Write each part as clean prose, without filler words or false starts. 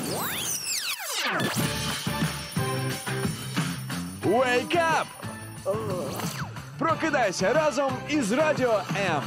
Wake up! Прокидайся разом із Радіо М.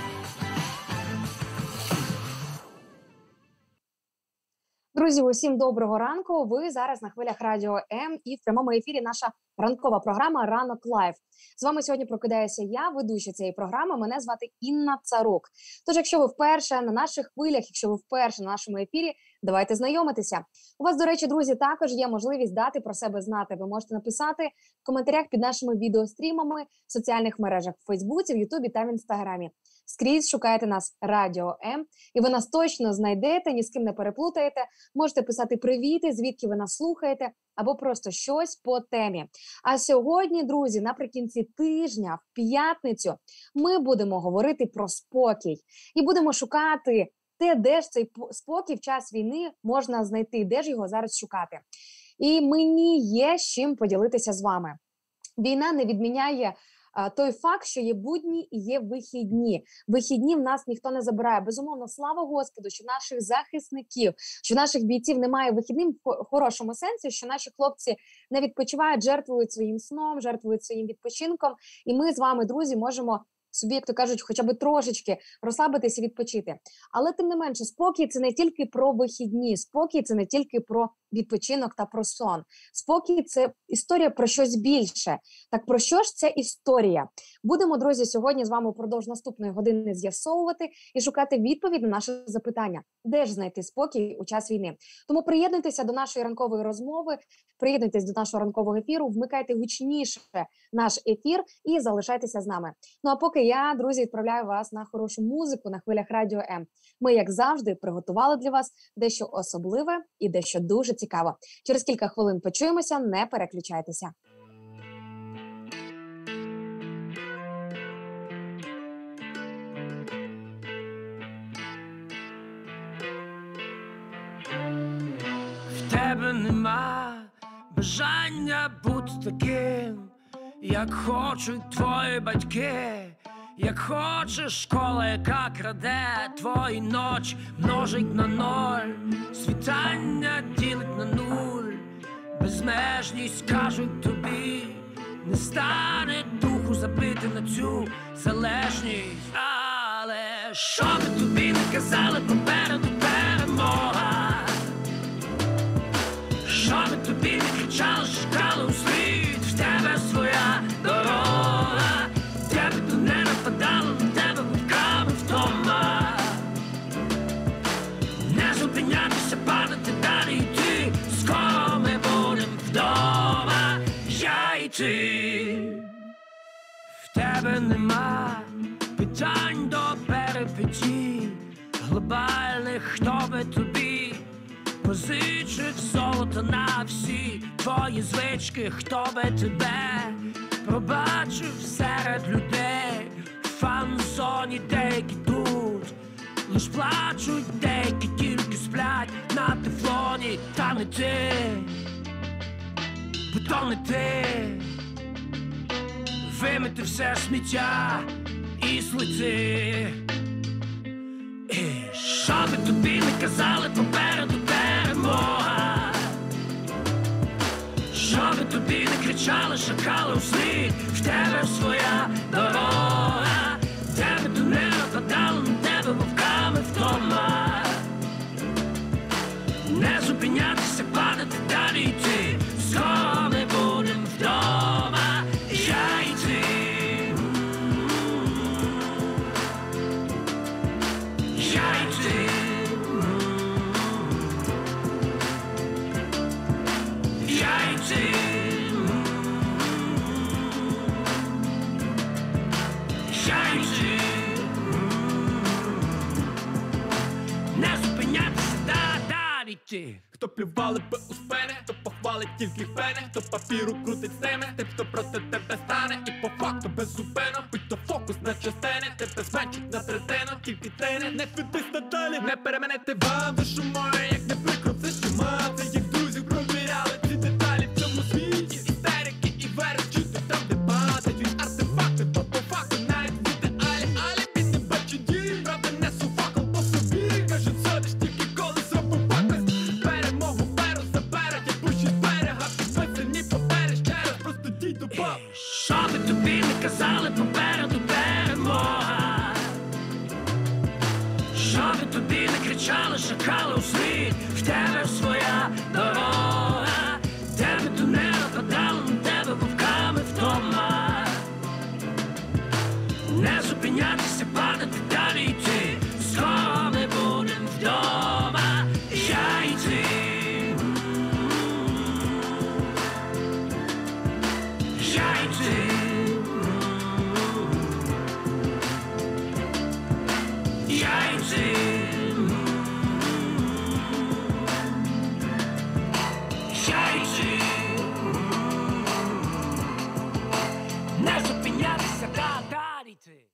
Друзі, усім доброго ранку. Ви зараз на хвилях Радіо М і в прямому ефірі наша ранкова програма «Ранок Лайв». З вами сьогодні прокидаюся я, ведуча цієї програми. Мене звати Інна Царук. Тож, якщо ви вперше на наших хвилях, якщо ви вперше на нашому ефірі, давайте знайомитися. У вас, до речі, друзі, також є можливість дати про себе знати. Ви можете написати в коментарях під нашими відеострімами в соціальних мережах в Фейсбуці, в Ютубі та в Інстаграмі. Скрізь шукайте нас Радіо М, і ви нас точно знайдете, ні з ким не переплутаєте. Можете писати привіти, звідки ви нас слухаєте, або просто щось по темі. А сьогодні, друзі, наприкінці тижня, в п'ятницю, ми будемо говорити про спокій. І будемо шукати те, де ж цей спокій в час війни можна знайти, де ж його зараз шукати. І мені є з чим поділитися з вами. Війна не відміняє той факт, що є будні і є вихідні. Вихідні в нас ніхто не забирає. Безумовно, слава Господу, що наших захисників, що наших бійців немає вихідним в хорошому сенсі, що наші хлопці не відпочивають, жертвують своїм сном, жертвують своїм відпочинком. І ми з вами, друзі, можемо собі, як то кажуть, хоча б трошечки розслабитися і відпочити. Але тим не менше, спокій – це не тільки про вихідні, спокій – це не тільки про відпочинок та про сон. Спокій – це історія про щось більше. Так про що ж ця історія? Будемо, друзі, сьогодні з вами впродовж наступної години з'ясовувати і шукати відповідь на наше запитання. Де ж знайти спокій у час війни? Тому приєднуйтеся до нашої ранкової розмови, приєднуйтесь до нашого ранкового ефіру, вмикайте гучніше наш ефір і залишайтеся з нами. Ну а поки я, друзі, відправляю вас на хорошу музику на хвилях Радіо М. Ми, як завжди, приготували для вас дещо особливе і дещо дуже цікаво. Через кілька хвилин почуємося, не переключайтеся. В тебе нема бажання бути таким, як хочуть твої батьки. Як хочеш школа, яка краде твої ночі, множить на ноль, світання ділить на нуль, безмежність кажуть тобі, не стане духу забити на цю залежність. Але що би тобі не казали, попереду перемога. Що би тобі не кричали, шукали у світ, в тебе своя дорога. Тебе то не нападало, на тебе вовками вдома. Не зупинятися, падати далі йти, скоро ми будем вдома, я і ти. В тебе нема питань до перепитій глобальних, хто би тобі позичив золото на всі твої звички, хто би тебе пробачив серед людей. В фан-зоні деякі тут лиш плачуть, деякі тільки сплять на тефлоні. Та не ти, бо то не ти. Вимити все сміття і злети. І що би тобі не казали, попереду перемога. Що би тобі не кричали, шукали у світ, в тебе своя дорога. Тебе то не нападало, на тебе вовками вдома. Не зупинятися, падати далі йти, скоро ми будем вдома, я і ти. Я і ти. Я і ти. Я і ти. Не зупинятися, далі йти. Хто плювали би у спини, то похвалить тільки пени. Хто папіру крутить з ними, тим, хто проти тебе стане. І по факту беззупинно, будь то фокус на частини. Тебе зменшить на третину, тільки ти не ведись надалі. Не перемінити вам душу мою, як не прикро, це що мати. Як друзів провіряли ці деталі в цьому світі. Істерики і верчити там, де падають від артефакти. То по факту навіть в ідеалі, але він не бачить дій. Правда несу факел по собі, кажуть, садиш тільки коли зробив пакость. Перемогу захищаючи, не зупинятися далі йти.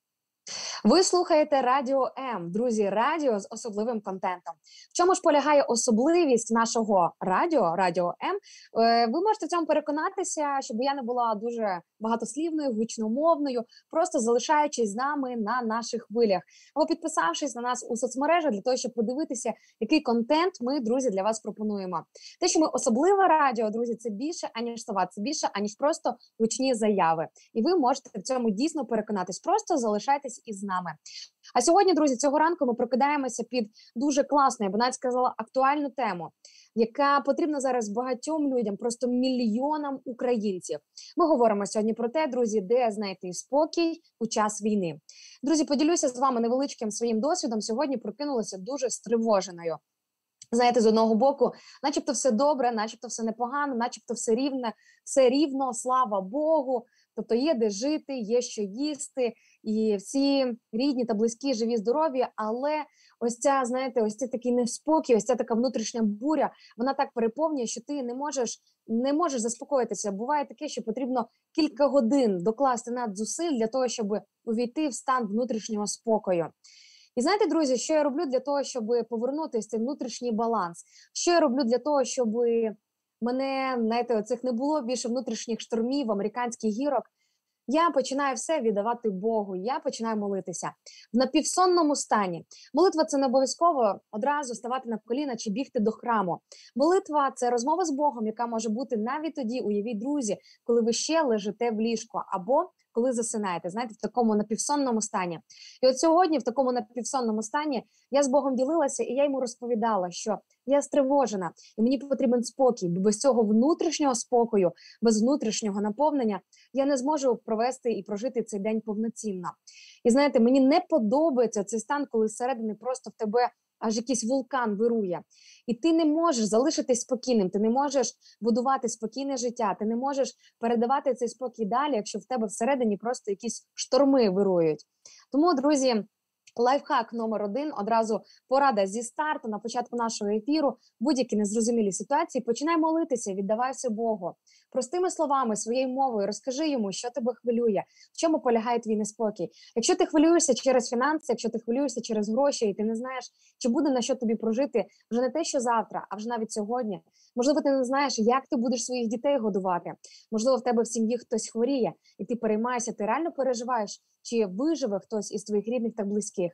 Ви слухаєте Радіо М, друзі, радіо з особливим контентом. В чому ж полягає особливість нашого Радіо М? Ви можете в цьому переконатися, щоб я не була дуже багатослівною, гучномовною, просто залишаючись з нами на наших хвилях, або підписавшись на нас у соцмережах для того, щоб подивитися, який контент ми, друзі, для вас пропонуємо. Те, що ми особливе радіо, друзі, це більше, аніж слова, це більше, аніж просто гучні заяви. І ви можете в цьому дійсно переконатись. Просто залишайтесь із нами. А сьогодні, друзі, цього ранку ми прокидаємося під дуже класну, я б навіть сказала, актуальну тему, яка потрібна зараз багатьом людям, просто мільйонам українців. Ми говоримо сьогодні про те, друзі, де знайти спокій у час війни. Друзі, поділюся з вами невеличким своїм досвідом. Сьогодні прокинулася дуже стривоженою. Знаєте, з одного боку, начебто все добре, начебто все непогано, начебто все рівно, слава Богу. Тобто є де жити, є що їсти, і всі рідні та близькі, живі, здорові, але ось ця, знаєте, ось цей такий неспокій, ось ця така внутрішня буря, вона так переповнює, що ти не можеш заспокоїтися. Буває таке, що потрібно кілька годин докласти надзусиль для того, щоб увійти в стан внутрішнього спокою. І знаєте, друзі, що я роблю для того, щоб повернути цей внутрішній баланс? Що я роблю для того, щоб мене, знаєте, оцих не було більше внутрішніх штормів, американських гірок? Я починаю все віддавати Богу, я починаю молитися. В напівсонному стані. Молитва – це не обов'язково одразу ставати на коліна чи бігти до храму. Молитва – це розмова з Богом, яка може бути навіть тоді, уявіть, друзі, коли ви ще лежите в ліжку, або коли засинаєте, знаєте, в такому напівсонному стані. І от сьогодні в такому напівсонному стані я з Богом ділилася, і я йому розповідала, що я стривожена, і мені потрібен спокій, бо без цього внутрішнього спокою, без внутрішнього наповнення я не зможу провести і прожити цей день повноцінно. І знаєте, мені не подобається цей стан, коли зсередини просто в тебе аж якийсь вулкан вирує. І ти не можеш залишитись спокійним, ти не можеш будувати спокійне життя, ти не можеш передавати цей спокій далі, якщо в тебе всередині просто якісь шторми вирують. Тому, друзі, лайфхак номер 1, одразу порада зі старту, на початку нашого ефіру, будь-які незрозумілі ситуації, починай молитися, віддавай все Богу. Простими словами, своєю мовою, розкажи йому, що тебе хвилює, в чому полягає твій неспокій. Якщо ти хвилюєшся через фінанси, якщо ти хвилюєшся через гроші, і ти не знаєш, чи буде на що тобі прожити вже не те, що завтра, а вже навіть сьогодні. Можливо, ти не знаєш, як ти будеш своїх дітей годувати. Можливо, в тебе в сім'ї хтось хворіє, і ти переймаєшся, ти реально переживаєш, чи виживе хтось із твоїх рідних та близьких.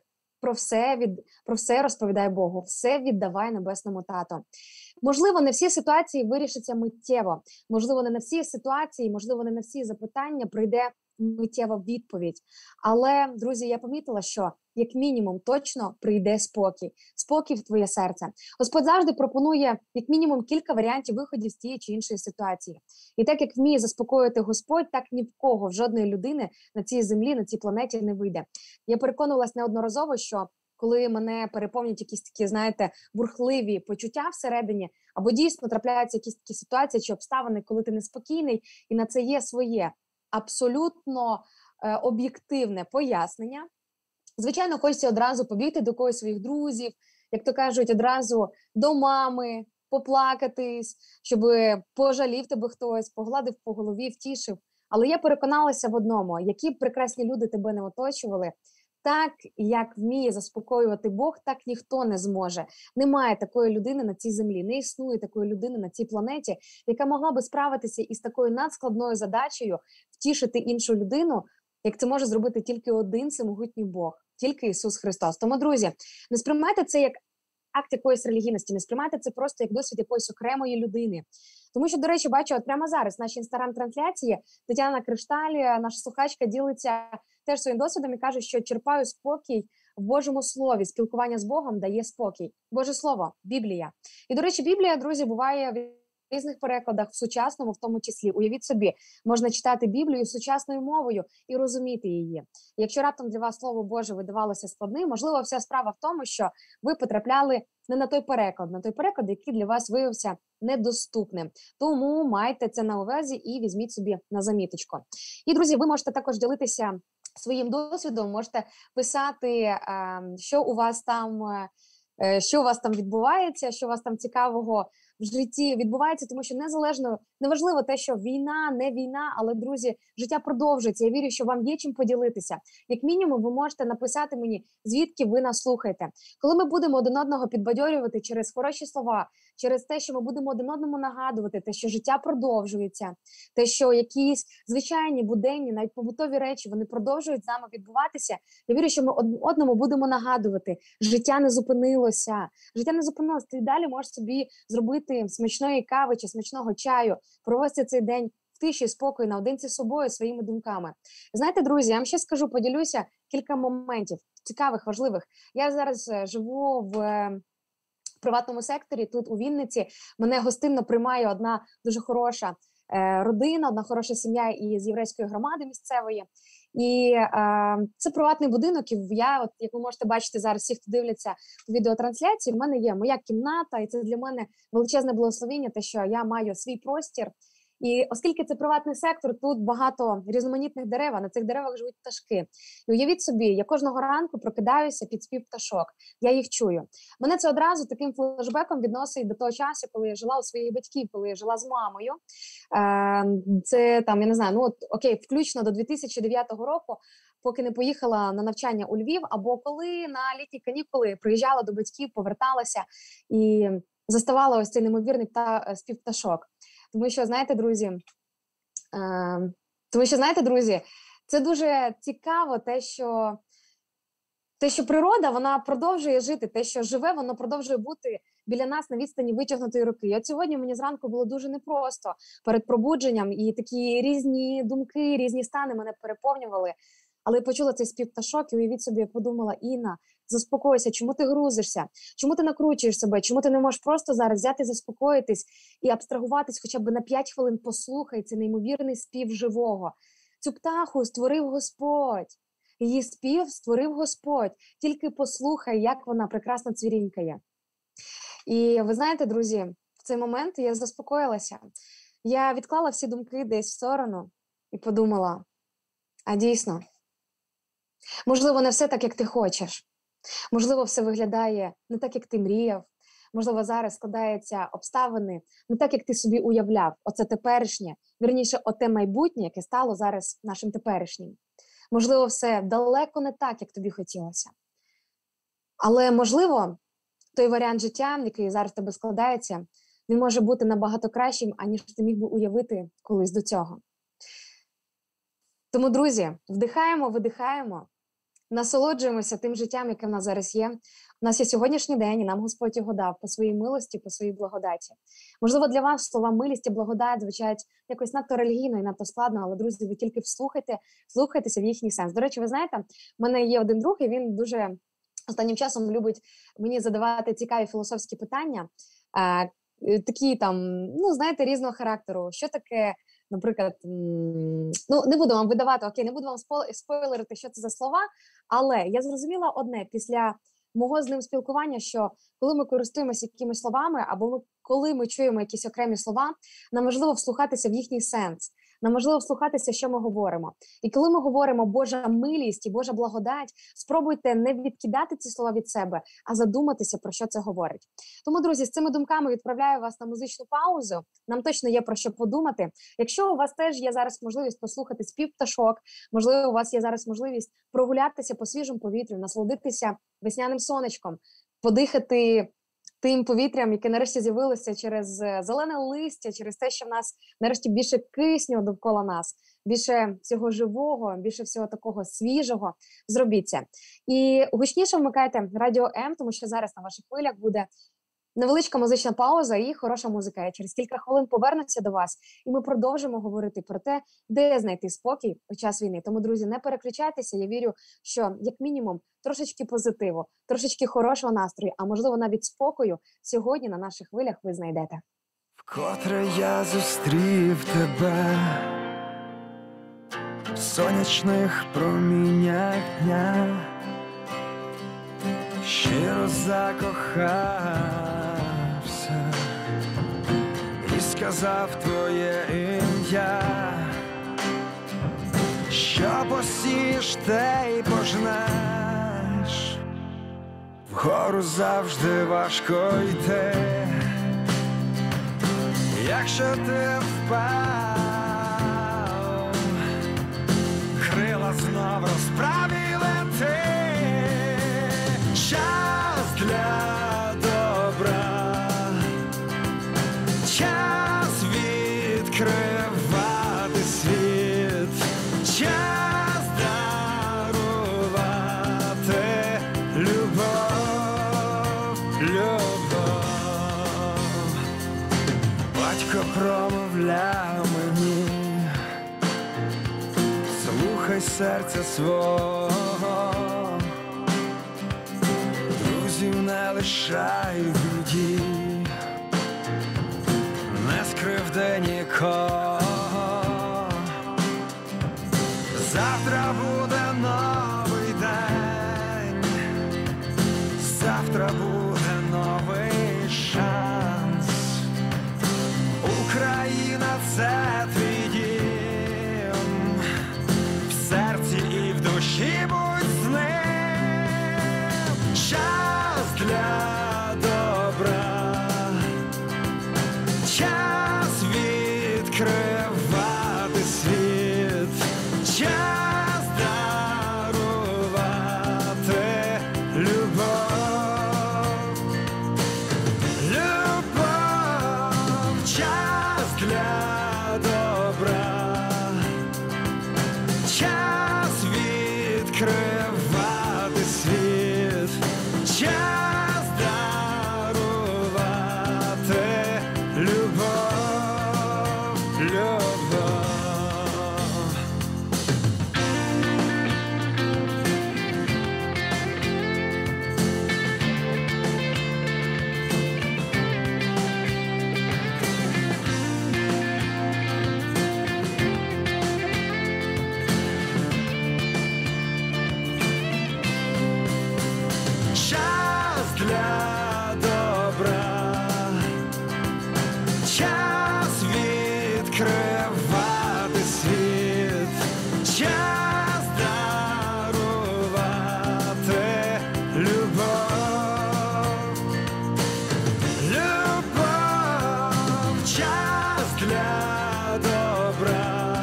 Про все розповідай Богу, все віддавай Небесному Тату. Можливо, не всі ситуації вирішаться миттєво. Можливо, не на всі ситуації, можливо, не на всі запитання прийде миттєва відповідь. Але, друзі, я помітила, що як мінімум точно прийде спокій. Спокій в твоє серце. Господь завжди пропонує як мінімум кілька варіантів виходів з тієї чи іншої ситуації. І так, як вміє заспокоїти Господь, так ні в кого, в жодної людини на цій землі, на цій планеті не вийде. Я переконувалась неодноразово, що коли мене переповнюють якісь такі, знаєте, бурхливі почуття всередині, або дійсно трапляються якісь такі ситуації чи обставини, коли ти неспокійний, і на це є своє абсолютно об'єктивне пояснення. Звичайно, хочеться одразу побігти до когось своїх друзів, як то кажуть, одразу до мами, поплакатись, щоб пожалів тебе хтось, погладив по голові, втішив. Але я переконалася в одному, які б прекрасні люди тебе не оточували, так, як вміє заспокоювати Бог, так ніхто не зможе. Немає такої людини на цій землі, не існує такої людини на цій планеті, яка могла би справитися із такою надскладною задачею втішити іншу людину, як це може зробити тільки один всемогутній Бог, тільки Ісус Христос. Тому, друзі, не сприймайте це як акт якоїсь релігійності, не сприймайте це просто як досвід якоїсь окремої людини. Тому що, до речі, бачу, от прямо зараз в нашій інстаграм-трансляції Тетяна Кришталь, наша слухачка, ділиться теж своїм досвідом і каже, що черпаю спокій в Божому Слові. Спілкування з Богом дає спокій. Боже Слово, Біблія. І, до речі, Біблія, друзі, буває в різних перекладах, в сучасному в тому числі. Уявіть собі, можна читати Біблію сучасною мовою і розуміти її. Якщо раптом для вас Слово Боже видавалося складним, можливо, вся справа в тому, що ви потрапляли не на той переклад, який для вас виявився недоступним. Тому майте це на увазі і візьміть собі на заміточку. І, друзі, ви можете також ділитися своїм досвідом, можете писати, що у вас там відбувається, що у вас там цікавого в житті відбувається, тому що неважливо те, що війна, не війна, але, друзі, життя продовжується. Я вірю, що вам є чим поділитися. Як мінімум, ви можете написати мені, звідки ви нас слухаєте. Коли ми будемо один одного підбадьорювати через хороші слова, через те, що ми будемо один одному нагадувати, те, що життя продовжується, те, що якісь звичайні, буденні, навіть побутові речі, вони продовжують з нами відбуватися, я вірю, що ми одному будемо нагадувати, життя не зупинилося. Життя не зупинилося. Ти далі можеш собі зробити смачної кави чи смачного чаю, провести цей день в тиші, спокій, наодинці з собою, своїми думками. Знаєте, друзі, я вам ще скажу, поділюся кілька моментів цікавих, важливих. Я зараз живу в приватному секторі, тут у Вінниці. Мене гостинно приймає одна дуже хороша родина, одна хороша сім'я із єврейської громади місцевої. І це приватний будинок, і я, як ви можете бачити зараз, всі, хто дивляться відеотрансляції, в мене є моя кімната, і це для мене величезне благословення, те, що я маю свій простір. І оскільки це приватний сектор, тут багато різноманітних дерев, а на цих деревах живуть пташки. І уявіть собі, я кожного ранку прокидаюся під спів пташок, я їх чую. Мене це одразу таким флешбеком відносить до того часу, коли я жила у своїх батьків, коли я жила з мамою. Це там, я не знаю, включно до 2009 року, поки не поїхала на навчання у Львів, або коли на літні канікули приїжджала до батьків, поверталася і заставала ось цей неймовірний спів пташок. Тому що, знаєте, друзі, це дуже цікаво, те, що природа, вона продовжує жити, те, що живе, воно продовжує бути біля нас на відстані витягнутої руки. І от сьогодні мені зранку було дуже непросто перед пробудженням, і такі різні думки, різні стани мене переповнювали. Але я почула цей спів пташок, і уявіть собі, я подумала: Інна, заспокойся, чому ти грузишся? Чому ти накручуєш себе? Чому ти не можеш просто зараз взяти, заспокоїтись і абстрагуватись хоча б на 5 хвилин? Послухай цей неймовірний спів живого. Цю птаху створив Господь. Її спів створив Господь. Тільки послухай, як вона прекрасно цвірінькає. І ви знаєте, друзі, в цей момент я заспокоїлася. Я відклала всі думки десь в сторону і подумала: а дійсно, можливо, не все так, як ти хочеш. Можливо, все виглядає не так, як ти мріяв. Можливо, зараз складаються обставини не так, як ти собі уявляв. Оце теперішнє, вірніше, оте майбутнє, яке стало зараз нашим теперішнім. Можливо, все далеко не так, як тобі хотілося. Але, можливо, той варіант життя, який зараз в тебе складається, він може бути набагато кращим, аніж ти міг би уявити колись до цього. Тому, друзі, вдихаємо, видихаємо, насолоджуємося тим життям, яке в нас зараз є. У нас є сьогоднішній день, і нам Господь його дав по своїй милості, по своїй благодаті. Можливо, для вас слова милість і благодать звучать якось надто релігійно і надто складно, але, друзі, ви тільки вслухайтеся в їхній сенс. До речі, ви знаєте, в мене є один друг, і він дуже останнім часом любить мені задавати цікаві філософські питання, такі там, знаєте, різного характеру. Що таке, наприклад, не буду вам видавати, не буду вам спойлерити, що це за слова, але я зрозуміла одне після мого з ним спілкування, що коли ми користуємося якимись словами, або коли ми чуємо якісь окремі слова, нам важливо вслухатися в їхній сенс, нам важливо вслухатися, що ми говоримо. І коли ми говоримо Божа милість і Божа благодать, спробуйте не відкидати ці слова від себе, а задуматися, про що це говорить. Тому, друзі, з цими думками відправляю вас на музичну паузу. Нам точно є про що подумати. Якщо у вас теж є зараз можливість послухати спів пташок, можливо, у вас є зараз можливість прогулятися по свіжому повітрю, насолодитися весняним сонечком, подихати тим повітрям, яке нарешті з'явилося через зелене листя, через те, що в нас нарешті більше кисню довкола нас, більше всього живого, більше всього такого свіжого. Зробіть це. І гучніше вмикайте Радіо М, тому що зараз на ваших хвилях буде невеличка музична пауза і хороша музика. Я через кілька хвилин повернуся до вас, і ми продовжимо говорити про те, де знайти спокій у час війни. Тому, друзі, не переключайтеся. Я вірю, що, як мінімум, трошечки позитиву, трошечки хорошого настрою, а можливо навіть спокою сьогодні на наших хвилях ви знайдете. Вкотре я зустрів тебе в сонячних проміннях дня, щиро закохався і сказав твоє ім'я, що посієш, те й пожнеш, вгору завжди важко йти, якщо ти впав, крила знов розправ і лети. Час для добра, час відкривати світ, час дарувати любов, любов. Батько промовляв мені, слухай серця свого, друзів не лишай в біді, не скривди нікого. Завтра буде новий день, завтра буде новий шанс. Україна – це твій дім, в серці і в душі будь з ним. Час для добра, час відкривати світ, час дарувати любов, любов, час для добра, час відкривати світ, час дарувати любов, любов. Час для добра, час відкривати світ, час дарувати любов, любов, час для добра,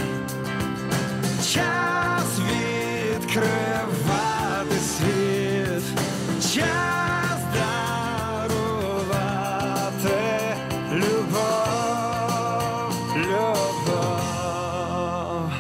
час відкривати світ, час дарувати любов, любов.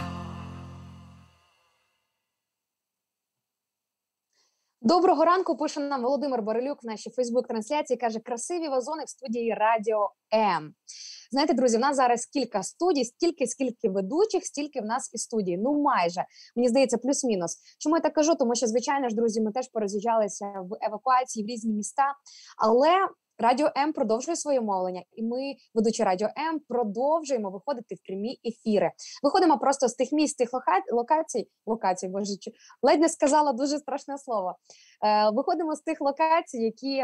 Доброго ранку, пише нам Володимир Борелюк в нашій Фейсбук-трансляції, каже, красиві вазони в студії Радіо М. Знаєте, друзі, в нас зараз кілька студій, скільки ведучих, стільки в нас і студій. Ну, майже. Мені здається, плюс-мінус. Чому я так кажу? Тому що, звичайно ж, друзі, ми теж пороз'їжджалися в евакуації в різні міста, але Радіо М продовжує своє мовлення, і ми, ведучі Радіо М, продовжуємо виходити в прямі ефіри. Виходимо просто з тих місць, тих локацій, боже, ледь не сказала дуже страшне слово. Виходимо з тих локацій,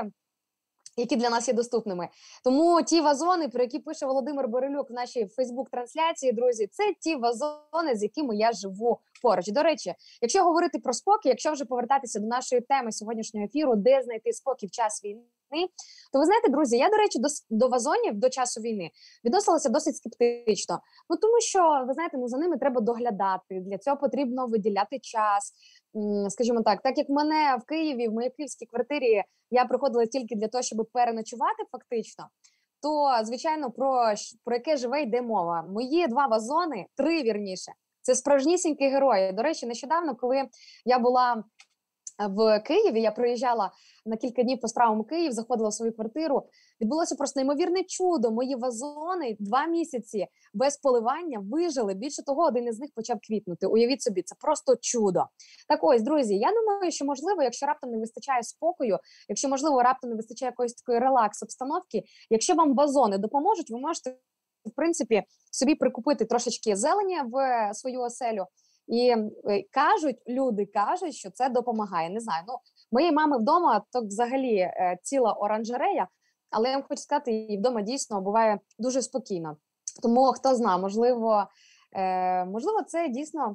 які для нас є доступними. Тому ті вазони, про які пише Володимир Борелюк в нашій Фейсбук-трансляції, друзі, це ті вазони, з якими я живу поруч. До речі, якщо говорити про спокій, якщо вже повертатися до нашої теми сьогоднішнього ефіру, де знайти спокій в час війни, то ви знаєте, друзі, я, до речі, до вазонів, до часу війни відносилася досить скептично. Ну, тому що, ви знаєте, за ними треба доглядати, для цього потрібно виділяти час. Скажімо так як в мене в Києві, в моїй київській квартирі, я приходила тільки для того, щоб переночувати фактично, то, звичайно, про яке живе йде мова. Мої 2 вазони, 3 вірніше, це справжнісінькі герої. До речі, нещодавно, коли я була в Києві, я приїжджала на кілька днів по справам у Київ, заходила в свою квартиру, відбулося просто неймовірне чудо. Мої вазони 2 місяці без поливання вижили. Більше того, один із них почав квітнути. Уявіть собі, це просто чудо. Так ось, друзі, я думаю, що, можливо, якщо раптом не вистачає спокою, якщо, можливо, раптом не вистачає якоїсь такої релакс-обстановки, якщо вам вазони допоможуть, ви можете, в принципі, собі прикупити трошечки зелені в свою оселю. І люди кажуть, що це допомагає. Не знаю, моєї мами вдома то взагалі ціла оранжерея, але я вам хочу сказати, її вдома дійсно буває дуже спокійно. Тому, хто знає, можливо, це дійсно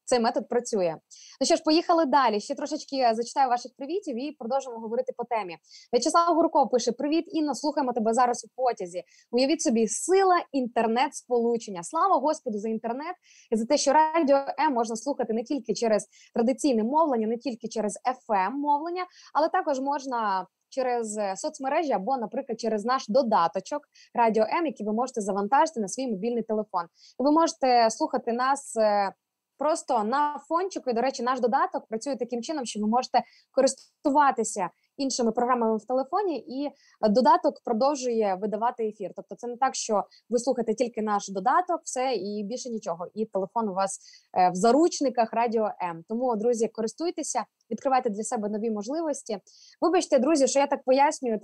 цей метод працює. Ну що ж, поїхали далі. Ще трошечки зачитаю ваших привітів і продовжимо говорити по темі. В'ячеслав Гурков пише: «Привіт, Інно, слухаємо тебе зараз у потязі. Уявіть собі, сила інтернет-сполучення. Слава Господу за інтернет і за те, що Радіо М можна слухати не тільки через традиційне мовлення, не тільки через FM-мовлення, але також можна через соцмережі або, наприклад, через наш додаточок Радіо М, який ви можете завантажити на свій мобільний телефон. І ви можете слухати нас просто на фончику. І, до речі, наш додаток працює таким чином, що ви можете користуватися іншими програмами в телефоні, і додаток продовжує видавати ефір. Тобто це не так, що ви слухаєте тільки наш додаток, все, і більше нічого. І телефон у вас в заручниках Радіо М. Тому, друзі, користуйтеся, відкривайте для себе нові можливості. Вибачте, друзі, що я так пояснюю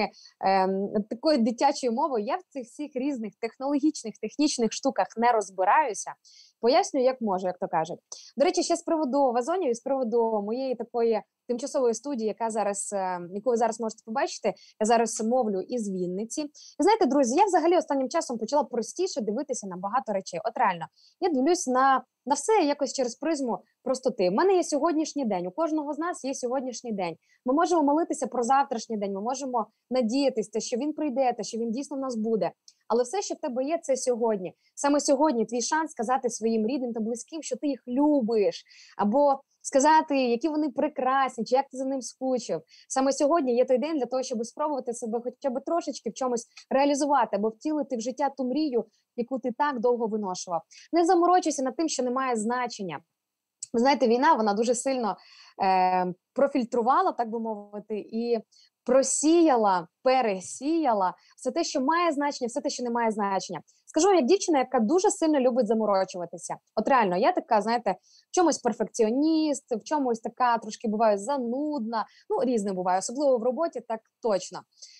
такою дитячою мовою. Я в цих всіх різних технологічних, технічних штуках не розбираюся. Пояснюю, як можу, як то кажуть. До речі, ще з приводу вазонів і з приводу моєї такої тимчасової студії, яку ви зараз можете побачити, я зараз мовлю із Вінниці. І знаєте, друзі, я взагалі останнім часом почала простіше дивитися на багато речей. От реально, я дивлюсь на все якось через призму простоти. У мене є сьогоднішній день, у кожного з нас є сьогоднішній день. Ми можемо молитися про завтрашній день, ми можемо надіятися, що він прийде, що він дійсно в нас буде. Але все, що в тебе є, це сьогодні. Саме сьогодні твій шанс сказати своїм рідним та близьким, що ти їх любиш, або сказати, які вони прекрасні, чи як ти за ним скучив. Саме сьогодні є той день для того, щоб спробувати себе хоча б трошечки в чомусь реалізувати, або втілити в життя ту мрію, яку ти так довго виношував. Не заморочуйся над тим, що не має значення. Ви знаєте, війна, вона дуже сильно профільтрувала, так би мовити, і просіяла, пересіяла все те, що має значення, все те, що не має значення. Скажу вам, як дівчина, яка дуже сильно любить заморочуватися. От реально, я така, знаєте, в чомусь перфекціоніст, в чомусь така трошки буваю занудна, різне буває, особливо в роботі, так точно.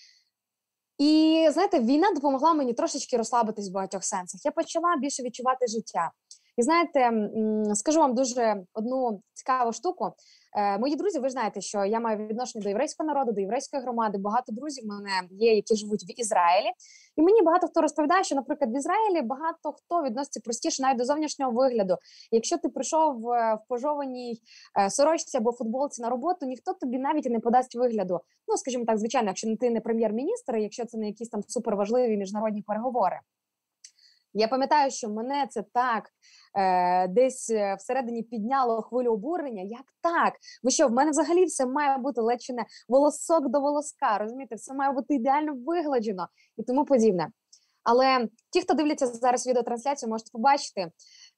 І, знаєте, війна допомогла мені трошечки розслабитись в багатьох сенсах. Я почала більше відчувати життя. І знаєте, скажу вам дуже одну цікаву штуку. Мої друзі, ви ж знаєте, що я маю відношення до єврейського народу, до єврейської громади. Багато друзів в мене є, які живуть в Ізраїлі. І мені багато хто розповідає, що, наприклад, в Ізраїлі багато хто відноситься простіше навіть до зовнішнього вигляду. Якщо ти прийшов в пожованій сорочці або футболці на роботу, ніхто тобі навіть не подасть вигляду. Скажімо так, звичайно, якщо ти не прем'єр-міністр, якщо це не якісь там суперважливі міжнародні переговори. Я пам'ятаю, що мене це так десь всередині підняло хвилю обурення. Як так? Ви що, в мене взагалі все має бути ледь чи не волосок до волоска, розумієте? Все має бути ідеально вигладжено і тому подібне. Але ті, хто дивляться зараз відеотрансляцію, можете побачити,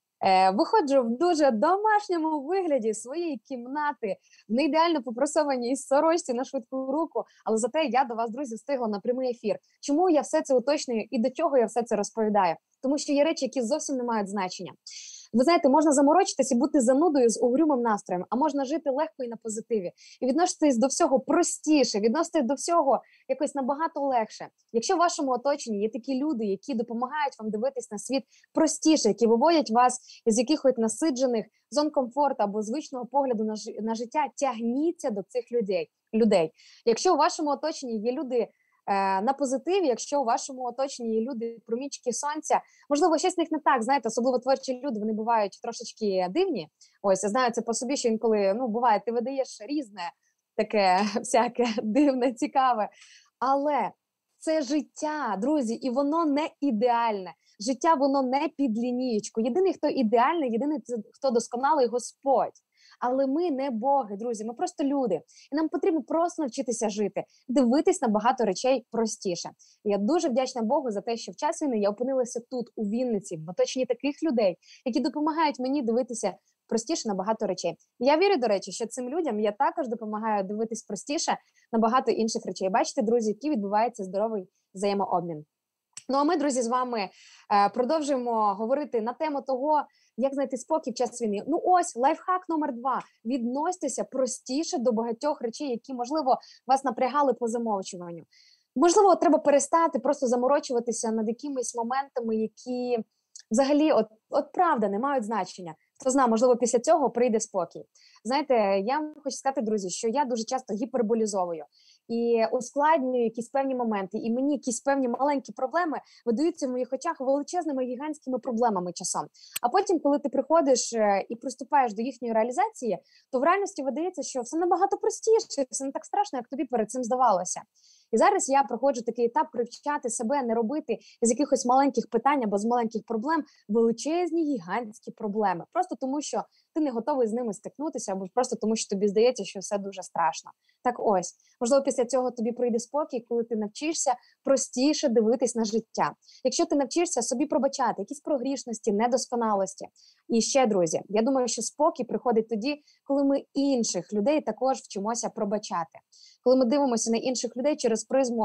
виходжу в дуже домашньому вигляді своєї кімнати, в не ідеально попрасованій сорочці на швидку руку, але зате я до вас, друзі, встигла на прямий ефір. Чому я все це уточнюю і до чого я все це розповідаю? Тому що є речі, які зовсім не мають значення. Ви знаєте, можна заморочитись і бути занудою з угрюмим настроєм, а можна жити легко і на позитиві. І відноситись до всього простіше, відноситись до всього якось набагато легше. Якщо в вашому оточенні є такі люди, які допомагають вам дивитись на світ простіше, які виводять вас з якихось насиджених зон комфорту або звичного погляду на життя, тягніться до цих людей. Якщо у вашому оточенні є люди на позитиві, якщо у вашому оточенні є люди, промінчики сонця, можливо, щось з них не так, знаєте, особливо творчі люди, вони бувають трошечки дивні. Ось, я знаю це по собі, що інколи, буває, ти видаєш різне, таке всяке дивне, цікаве, але це життя, друзі, і воно не ідеальне. Життя, воно не під лінієчку. Єдиний, хто ідеальний, єдиний, хто досконалий, Господь. Але ми не боги, друзі, ми просто люди. І нам потрібно просто навчитися жити, дивитись на багато речей простіше. І я дуже вдячна Богу за те, що в час війни я опинилася тут, у Вінниці, в оточенні таких людей, які допомагають мені дивитися простіше на багато речей. І я вірю, до речі, що цим людям я також допомагаю дивитись простіше на багато інших речей. Бачите, друзі, який відбувається здоровий взаємообмін. Ну, а ми, друзі, з вами продовжуємо говорити на тему того, як знайти спокій в час війни. Ну ось, лайфхак номер 2. Відносьтеся простіше до багатьох речей, які, можливо, вас напрягали по замовчуванню. Можливо, треба перестати просто заморочуватися над якимись моментами, які взагалі, от правда, не мають значення. Хто знає, можливо, після цього прийде спокій. Знаєте, я вам хочу сказати, друзі, що я дуже часто гіперболізовую. і ускладнюю якісь певні моменти, і мені якісь певні маленькі проблеми видаються в моїх очах величезними гігантськими проблемами часом. А потім, коли ти приходиш і приступаєш до їхньої реалізації, то в реальності видається, що все набагато простіше, все не так страшно, як тобі перед цим здавалося. І зараз я проходжу такий етап привчати себе, не робити з якихось маленьких питань або з маленьких проблем величезні гігантські проблеми. Просто тому, що ти не готовий з ними стикнутися, або просто тому, що тобі здається, що все дуже страшно. Так ось, можливо, після цього тобі прийде спокій, коли ти навчишся простіше дивитись на життя. Якщо ти навчишся собі пробачати якісь прогрішності, недосконалості. І ще, друзі, я думаю, що спокій приходить тоді, коли ми інших людей також вчимося пробачати. Коли ми дивимося на інших людей через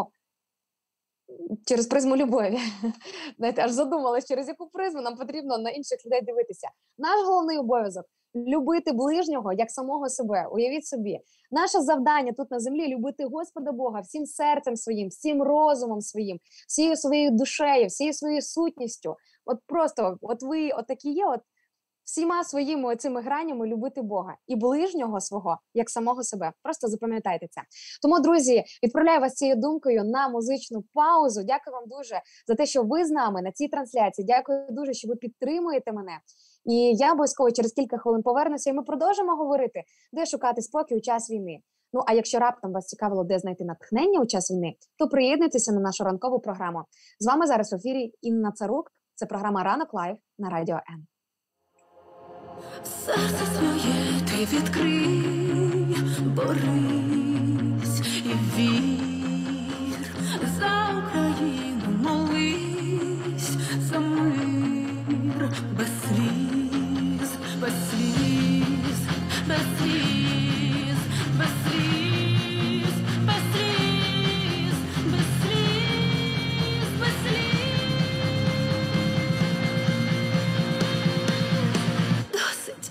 призму любові. Знаєте, аж задумалась, через яку призму нам потрібно на інших людей дивитися. Наш головний обов'язок – любити ближнього як самого себе. Уявіть собі, наше завдання тут на землі – любити Господа Бога всім серцем своїм, всім розумом своїм, всією своєю душею, всією своєю сутністю. От просто, от ви отакі є, от всіма своїми цими гранями любити Бога і ближнього свого, як самого себе. Просто запам'ятайте це. Тому, друзі, відправляю вас цією думкою на музичну паузу. Дякую вам дуже за те, що ви з нами на цій трансляції. Дякую дуже, що ви підтримуєте мене. І я обов'язково через кілька хвилин повернуся, і ми продовжимо говорити, де шукати спокій у час війни. Ну, а якщо раптом вас цікавило, де знайти натхнення у час війни, то приєднуйтеся на нашу ранкову програму. З вами зараз в ефірі Інна Царук. Це програма «Ранок Лайв» на Радіо М. Серце своє ти відкрий, борись і вір, за Україну молись, за мир, без сліз, без сліз, без сліз, без сліз, без сліз, без сліз, без сліз. Досить.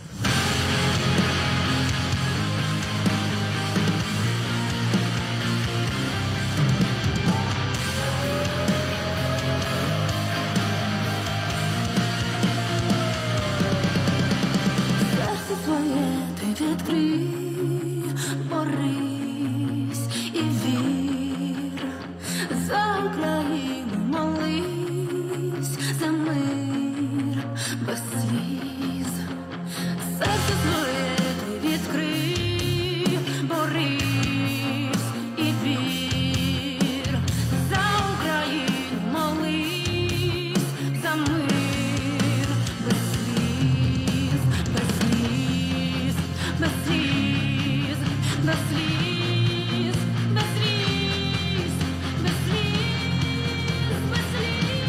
Серце своє ти відкрий, борись і вір, за Україну молись, за мир, без сліз. Серце своє ти відкрий, борись і вір, за Україну молись, за мир, без сліз, без сліз, без сліз, без сліз, без сліз, без сліз, без сліз.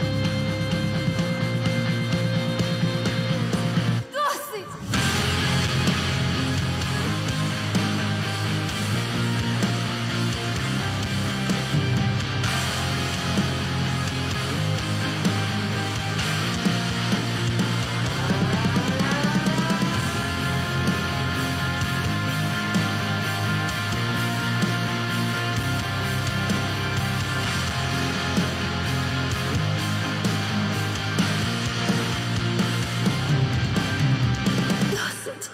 Досить! Досить!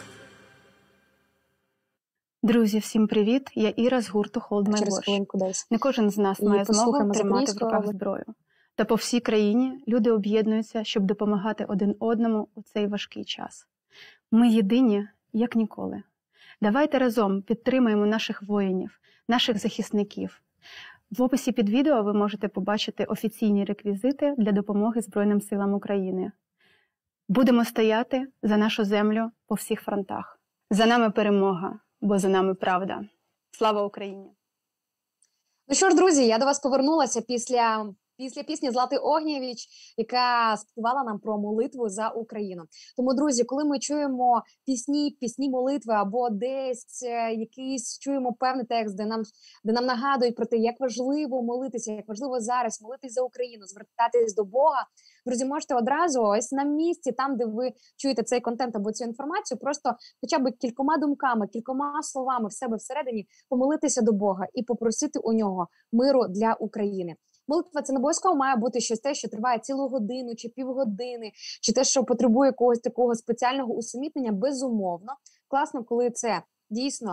Друзі, всім привіт! Я Іра з гурту Hold My Через Wash. хвилинку десь. Не кожен з нас І має змогу послухаємо з тримати в українською руках мовою. зброю. Та по всій країні люди об'єднуються, щоб допомагати один одному у цей важкий час. Ми єдині, як ніколи. Давайте разом підтримаємо наших воїнів, наших захисників. В описі під відео ви можете побачити офіційні реквізити для допомоги Збройним силам України. Будемо стояти за нашу землю по всіх фронтах. За нами перемога, бо за нами правда. Слава Україні! Ну що ж, друзі, я до вас повернулася після пісні Злати Огнєвіч, яка співала нам про молитву за Україну. Тому, друзі, коли ми чуємо пісні молитви або десь якийсь чуємо певний текст, де нам нагадують про те, як важливо молитися, як важливо зараз молитись за Україну, звертатись до Бога, друзі, можете одразу ось на місці, там, де ви чуєте цей контент або цю інформацію, просто хоча б кількома думками, кількома словами в себе всередині помолитися до Бога і попросити у нього миру для України. Молитва – це не обов'язково має бути щось те, що триває цілу годину чи півгодини, чи те, що потребує якогось такого спеціального усамітнення, безумовно. Класно, коли це дійсно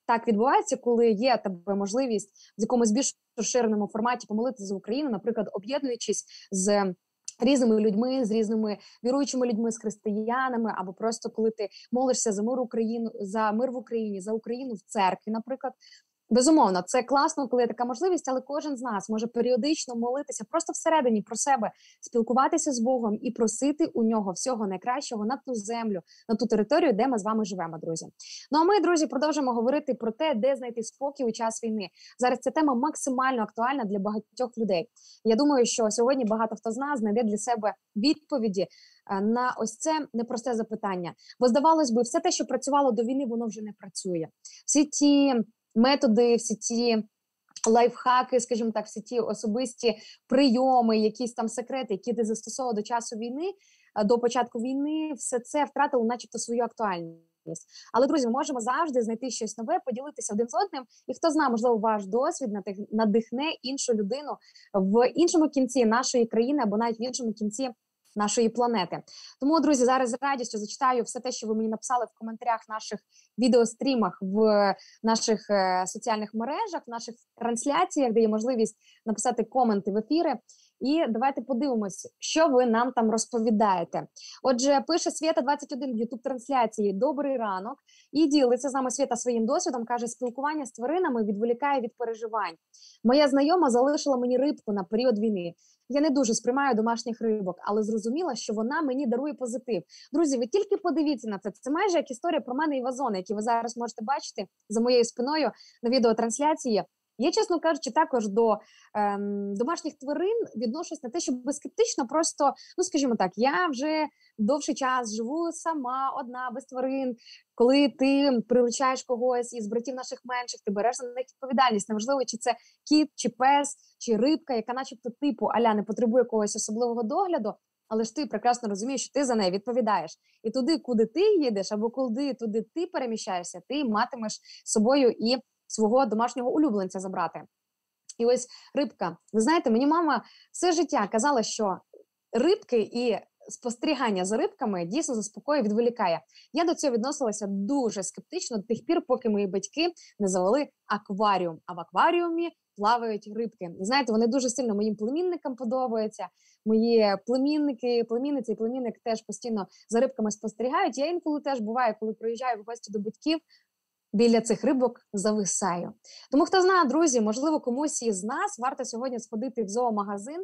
так відбувається, коли є тебе можливість в якомусь більш розширеному форматі помолитися за Україну, наприклад, об'єднуючись з різними людьми, з різними віруючими людьми, з християнами, або просто коли ти молишся за мир в Україні, за Україну в церкві, наприклад. Безумовно, це класно, коли є така можливість, але кожен з нас може періодично молитися просто всередині про себе, спілкуватися з Богом і просити у нього всього найкращого на ту землю, на ту територію, де ми з вами живемо, друзі. Ну а ми, друзі, продовжимо говорити про те, де знайти спокій у час війни. Зараз ця тема максимально актуальна для багатьох людей. Я думаю, що сьогодні багато хто з нас знайде для себе відповіді на ось це непросте запитання. Бо, здавалось би, все те, що працювало до війни, воно вже не працює. Всі ті методи, всі ті лайфхаки, скажімо так, всі ті особисті прийоми, якісь там секрети, які ти застосовував до часу війни, до початку війни, все це втратило начебто свою актуальність. Але, друзі, ми можемо завжди знайти щось нове, поділитися один з одним, і хто знає, можливо, ваш досвід надихне іншу людину в іншому кінці нашої країни або навіть в іншому кінці нашої планети. Тому, друзі, зараз з радістю зачитаю все те, що ви мені написали в коментарях в наших відеострімах, в наших соціальних мережах, в наших трансляціях, де є можливість написати коменти в ефіри. І давайте подивимось, що ви нам там розповідаєте. Отже, пише Свята 21 в YouTube-трансляції «Добрий ранок» і ділиться з нами Свята своїм досвідом, каже, спілкування з тваринами відволікає від переживань. Моя знайома залишила мені рибку на період війни. Я не дуже сприймаю домашніх рибок, але зрозуміла, що вона мені дарує позитив. Друзі, ви тільки подивіться на це. Це майже як історія про мене і вазони, які ви зараз можете бачити за моєю спиною на відеотрансляції. Я, чесно кажучи, також до домашніх тварин відношусь на те, щоб скептично просто, ну, скажімо так, я вже довший час живу сама, одна, без тварин. Коли ти приручаєш когось із братів наших менших, ти береш на них відповідальність. Неважливо, чи це кіт, чи пес, чи рибка, яка начебто типу аля не потребує когось особливого догляду, але ж ти прекрасно розумієш, що ти за неї відповідаєш. І туди, куди ти їдеш, або туди ти переміщаєшся, ти матимеш з собою і свого домашнього улюбленця забрати. І ось рибка. Ви знаєте, мені мама все життя казала, що рибки і спостерігання за рибками дійсно заспокоює, відволікає. Я до цього відносилася дуже скептично до тих пір, поки мої батьки не завели акваріум. А в акваріумі плавають рибки. І знаєте, вони дуже сильно моїм племінникам подобаються. Мої племінниці і племінник теж постійно за рибками спостерігають. Я інколи теж буває, коли приїжджаю в гості до батьків, біля цих рибок зависаю. Тому, хто знає, друзі, можливо, комусь із нас варто сьогодні сходити в зоомагазин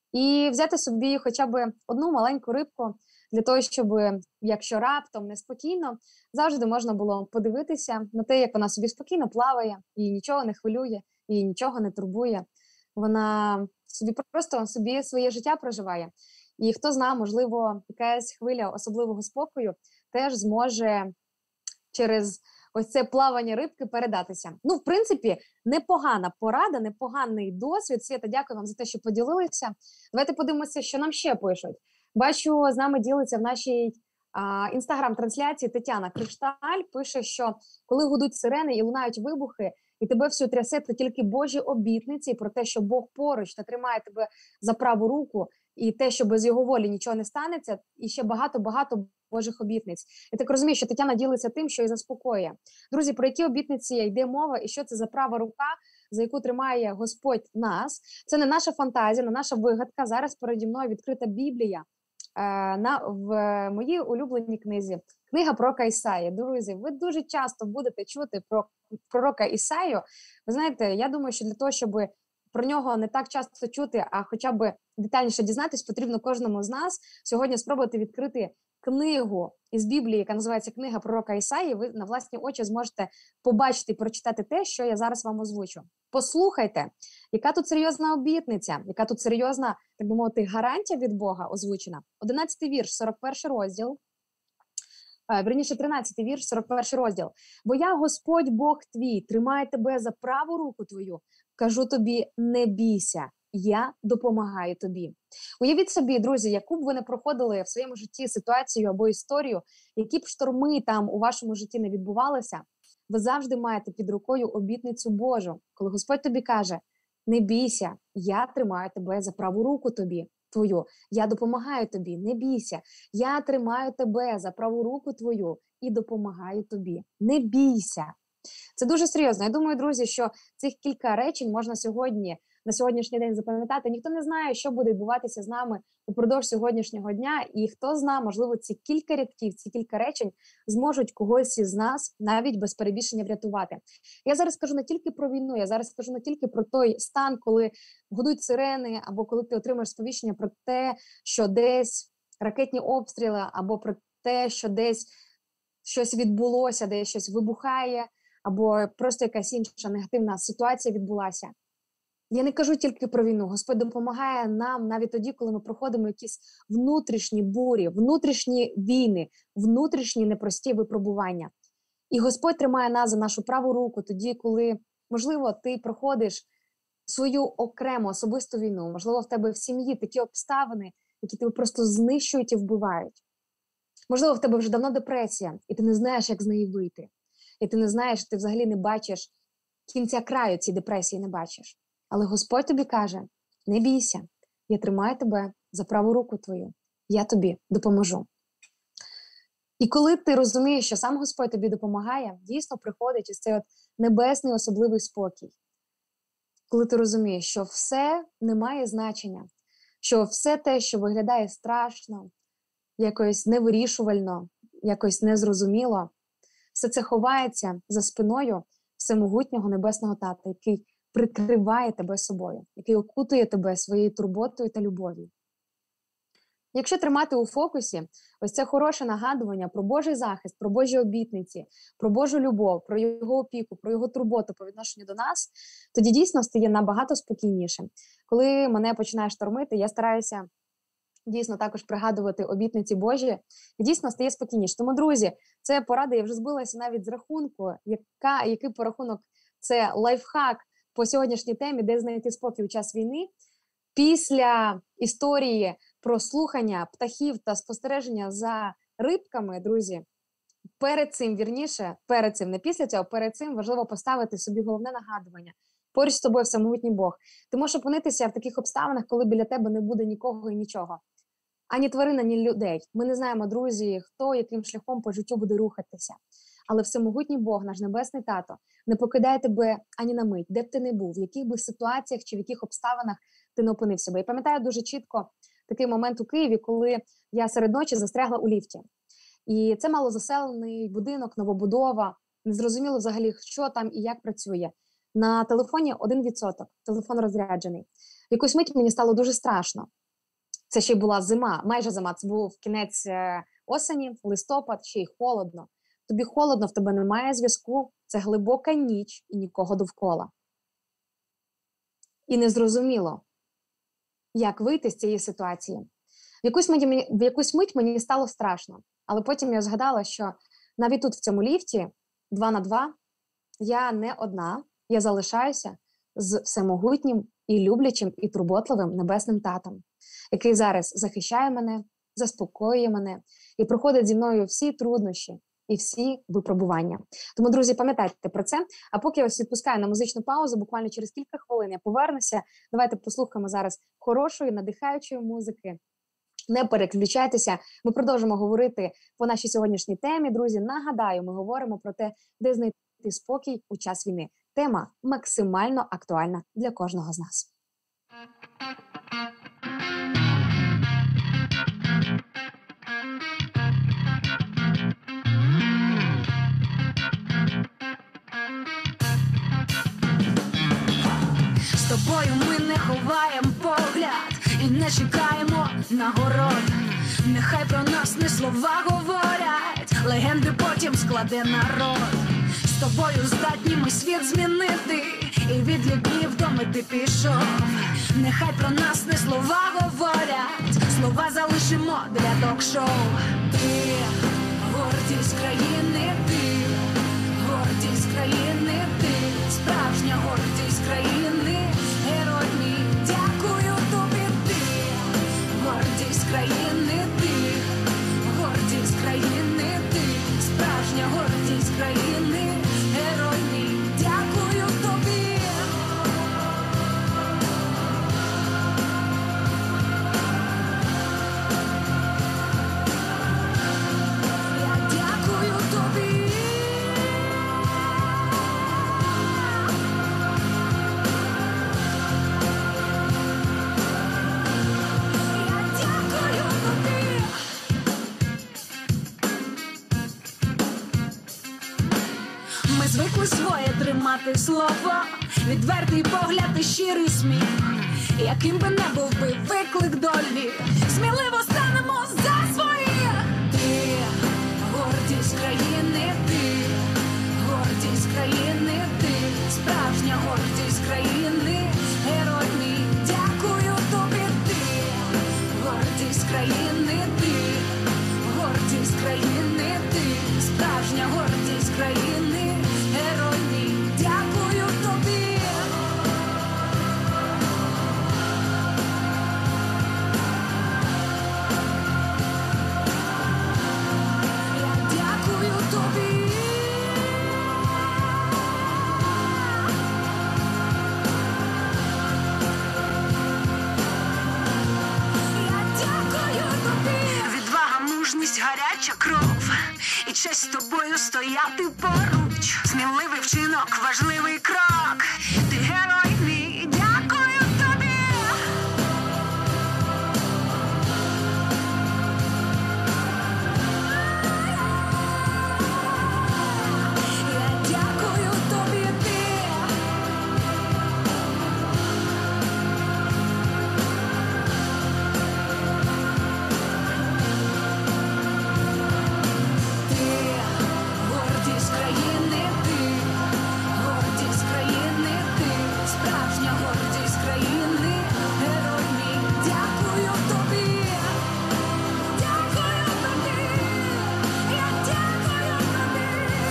і взяти собі хоча б одну маленьку рибку, для того, щоб, якщо раптом неспокійно, завжди можна було подивитися на те, як вона собі спокійно плаває, її нічого не хвилює, її нічого не турбує. Вона собі просто своє життя проживає. І хто знає, можливо, якась хвиля особливого спокою теж зможе через ось це плавання рибки передатися. Ну, в принципі, непогана порада, непоганий досвід. Свята, дякую вам за те, що поділилися. Давайте подивимося, що нам ще пишуть. Бачу, з нами ділиться в нашій інстаграм-трансляції Тетяна Кришталь. Пише, що коли гудуть сирени і лунають вибухи, і тебе всю трясе, це тільки Божі обітниці про те, що Бог поруч та тримає тебе за праву руку, і те, що без його волі нічого не станеться, і ще багато-багато Божих обітниць. Я так розумію, що Тетяна ділиться тим, що і заспокоює. Друзі, про які обітниці йде мова, і що це за права рука, за яку тримає Господь нас? Це не наша фантазія, не наша вигадка. Зараз переді мною відкрита Біблія в моїй улюбленій книзі. Книга пророка Ісаї. Друзі, ви дуже часто будете чути про пророка Ісаю. Ви знаєте, я думаю, що для того, щоб про нього не так часто чути, а хоча б детальніше дізнатись, потрібно кожному з нас сьогодні спробувати відкрити книгу із Біблії, яка називається «Книга пророка Ісаї». Ви на власні очі зможете побачити і прочитати те, що я зараз вам озвучу. Послухайте, яка тут серйозна обітниця, яка тут серйозна, так би мовити, гарантія від Бога озвучена. 11-й вірш, 41 розділ. Вірніше, 13-й вірш, 41 розділ. «Бо я, Господь Бог твій, тримаю тебе за праву руку твою, кажу тобі, не бійся, я допомагаю тобі». Уявіть собі, друзі, яку б ви не проходили в своєму житті ситуацію або історію, які б шторми там у вашому житті не відбувалися, ви завжди маєте під рукою обітницю Божу, коли Господь тобі каже, не бійся, я тримаю тебе за праву руку твою, я допомагаю тобі, не бійся, я тримаю тебе за праву руку твою і допомагаю тобі, не бійся. Це дуже серйозно. Я думаю, друзі, що цих кілька речень можна на сьогоднішній день запам'ятати. Ніхто не знає, що буде відбуватися з нами упродовж сьогоднішнього дня, і хто знає, можливо, ці кілька рядків, ці кілька речень зможуть когось із нас навіть без перебільшення врятувати. Я зараз кажу не тільки про війну, я зараз кажу не тільки про той стан, коли гудуть сирени, або коли ти отримаєш сповіщення про те, що десь ракетні обстріли, або про те, що десь щось відбулося, десь щось вибухає, або просто якась інша негативна ситуація відбулася. Я не кажу тільки про війну. Господь допомагає нам навіть тоді, коли ми проходимо якісь внутрішні бурі, внутрішні війни, внутрішні непрості випробування. І Господь тримає нас за нашу праву руку тоді, коли, можливо, ти проходиш свою окрему особисту війну, можливо, в тебе в сім'ї такі обставини, які тебе просто знищують і вбивають. Можливо, в тебе вже давно депресія, і ти не знаєш, як з неї вийти. І ти не знаєш, ти взагалі не бачиш кінця краю цієї депресії, не бачиш. Але Господь тобі каже, не бійся, я тримаю тебе за праву руку твою, я тобі допоможу. І коли ти розумієш, що сам Господь тобі допомагає, дійсно приходить ось цей от небесний особливий спокій. Коли ти розумієш, що все не має значення, що все те, що виглядає страшно, якось невирішувально, якось незрозуміло, все це ховається за спиною всемогутнього небесного Тата, який прикриває тебе собою, який окутує тебе своєю турботою та любов'ю. Якщо тримати у фокусі ось це хороше нагадування про Божий захист, про Божі обітниці, про Божу любов, про Його опіку, про Його турботу по відношенню до нас, тоді дійсно стає набагато спокійніше. Коли мене починає штормити, я стараюся дійсно також пригадувати обітниці Божі, і дійсно стає спокійніше. Тому, друзі, це порада, я вже збилася навіть з рахунку, який порахунок це лайфхак по сьогоднішній темі, де знайти спокій у час війни. Після історії про слухання птахів та спостереження за рибками, друзі, перед цим, не після цього, перед цим важливо поставити собі головне нагадування. Поруч з тобою всемогутній Бог. Ти можеш опинитися в таких обставинах, коли біля тебе не буде нікого і нічого. Ані тварин, ані людей. Ми не знаємо, друзі, хто яким шляхом по життю буде рухатися. Але всемогутній Бог, наш небесний тато, не покидає тебе ані на мить, де б ти не був, в яких би ситуаціях чи в яких обставинах ти не опинився. Я пам'ятаю дуже чітко такий момент у Києві, коли я серед ночі застрягла у ліфті. І це малозаселений будинок, новобудова, незрозуміло взагалі, що там і як працює. На телефоні 1%, телефон розряджений. В якусь мить мені стало дуже страшно. Це ще й була зима, майже зима, це був кінець осені, листопад, ще й холодно. Тобі холодно, в тебе немає зв'язку, це глибока ніч і нікого довкола. І незрозуміло, як вийти з цієї ситуації. В якусь мить мені стало страшно, але потім я згадала, що навіть тут в цьому ліфті 2 на 2 я не одна, я залишаюся з всемогутнім і люблячим і турботливим небесним татом, який зараз захищає мене, заспокоює мене і проходить зі мною всі труднощі і всі випробування. Тому, друзі, пам'ятайте про це. А поки я вас відпускаю на музичну паузу, буквально через кілька хвилин я повернуся. Давайте послухаємо зараз хорошої, надихаючої музики. Не переключайтеся. Ми продовжимо говорити по нашій сьогоднішній темі. Друзі, нагадаю, ми говоримо про те, де знайти спокій у час війни. Тема максимально актуальна для кожного з нас. З тобою ми не ховаємо погляд і не чекаємо нагород. Нехай про нас не слова говорять, легенди потім складе народ. З тобою здатні ми світ змінити, і від ліків до мети пішов. Нехай про нас не слова говорять, слова залишимо для ток-шоу. Ти гордість країни, ти гордість країни, ти справжня гордість країни, герой мій, дякую тобі, ти гордість країни, ти гордість країни, ти справжня гордість країни, герой мій, дякую тобі. Я дякую тобі. своє, тримати слово, відвертий погляд і щирий сміх. Яким би не був би виклик долі, сміливо станемо за своїх. Ти гордість країни, ти гордість країни, ти справжня гордість країни, герой мій, дякую тобі. Ти гордість країни, ти гордість країни, ти справжня гордість країни, герой мій, дякую тобі. Дякую тобі. Я дякую тобі. Відвага, мужність, гаряча кров. І честь з тобою стояти поруч. Сміливий вчинок, важливий крок. Ти герой мій, дякую тобі. Я дякую тобі, ти. Ти гордість країни, ти гордість країни, ти справжня гордість країни, герой мій, дякую тобі. Дякую тобі. Я дякую тобі.